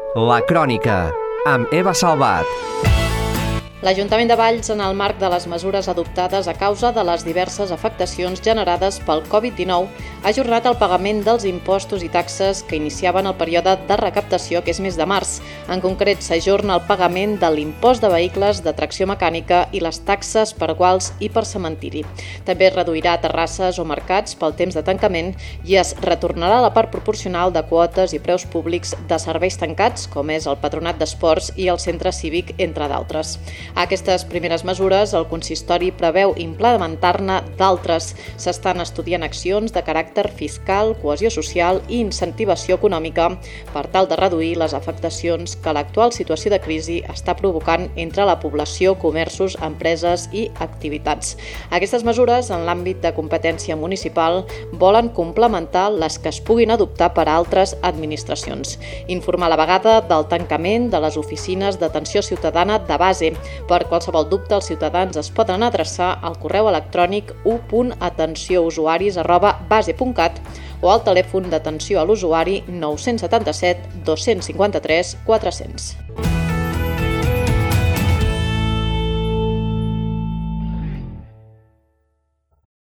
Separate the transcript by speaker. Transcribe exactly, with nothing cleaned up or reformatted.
Speaker 1: La Crònica, amb Eva Salvat.
Speaker 2: L'Ajuntament de Valls, en el marc de les mesures adoptades a causa de les diverses afectacions generades pel covid dinou, ha ajornat el pagament dels impostos i taxes que iniciaven el període de recaptació, que és mes de març. En concret, s'ajorna el pagament de l'impost de vehicles de tracció mecànica i les taxes per guals i per cementiri. També es reduirà terrasses o mercats pel temps de tancament i es retornarà la part proporcional de quotes i preus públics de serveis tancats, com és el Patronat d'Esports i el Centre Cívic, entre d'altres. A aquestes primeres mesures, el consistori preveu implementar-ne d'altres. S'estan estudiant accions de caràcter fiscal, cohesió social i incentivació econòmica per tal de reduir les afectacions que l'actual situació de crisi està provocant entre la població, comerços, empreses i activitats. Aquestes mesures, en l'àmbit de competència municipal, volen complementar les que es puguin adoptar per a altres administracions. Informar a la vegada del tancament de les oficines d'atenció ciutadana de base. Per qualsevol dubte, els ciutadans es poden adreçar al correu electrònic u punt atenciousuaris arroba base punt cat o al telèfon d'atenció a l'usuari nou set set dos cinquanta-tres quatre cents.